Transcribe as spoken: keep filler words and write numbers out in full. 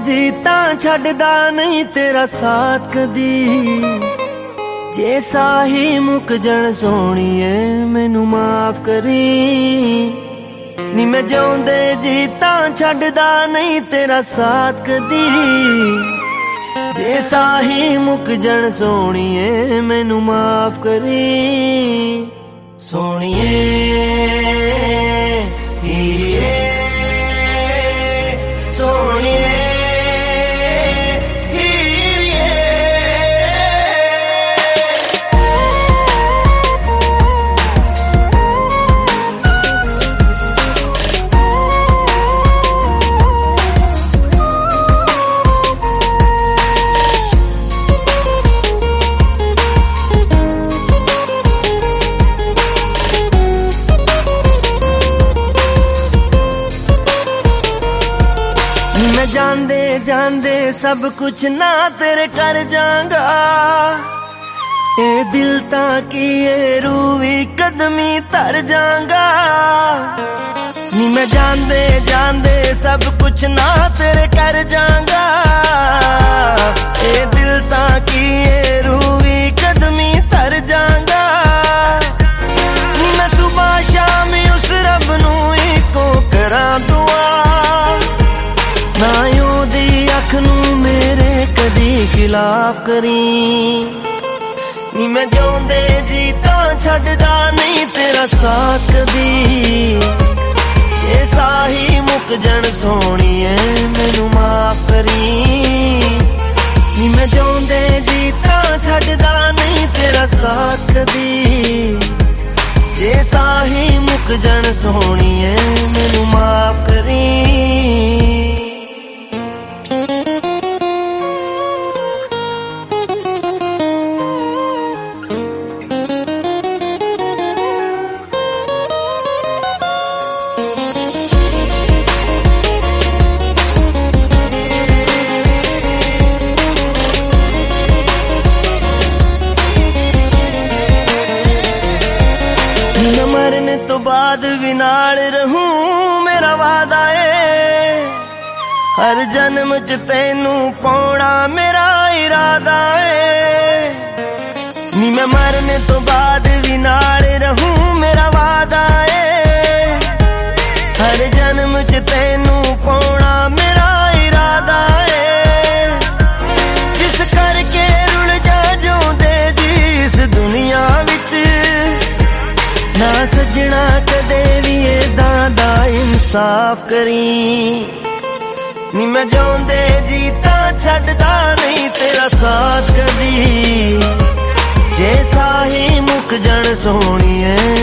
जी तां छड्डदा नहीं तेरा साथ कदी। जे साही मुक जण सोहणीए मैनू माफ करी। नी मैं जिउंदे जी तां छड्डदा नहीं तेरा साथ कदी। जे साही मुक जण सोहणीए मैनू माफ करी। सोहणीए हीरिए सोहणीए मैं जांदे जांदे सब कुछ ना तेरे कर जाऊंगा। ए दिल ता की ए रूवी कदमी तर जाऊंगा। नी मैं जांदे जांदे सब कुछ ना तेरे कर जाऊंगा। ए दिल ता की ए रूवी कदमी तर जाऊंगा। नी मैं सुबह शाम उस रब नू इको करा दुआ। ना दी अख नू मेरे कदी खिलाफ करी। नी मैं जिउंदे जी तां छड्डदा नहीं तेरा साथ कदी। जे साही मुक जण सोहणीए मैनू माफ करी। नी मैं जिउंदे जी तां छड्डदा नहीं तेरा साथ कदी। जे साही मुक जण सोहणीए मैनू माफ करी। मरने तो बाद भी नाल रहूं मेरा वादा है। हर जन्म च तैनू पाउणा मेरा इरादा है। नी मैं मरने तो बाद भी नाल रहूं मेरा वादा है। हर जन्म च तैनू पाउणा मेरा इरादा है। जिस करके रुल जा जोंदे जी इस दुनिया विच। ना सजना कदे भी एदां दा इंसाफ करी। नी मैं जिउंदे जी तां छड्डदा नहीं तेरा साथ कदी। जे साही मुक जण सोहणीए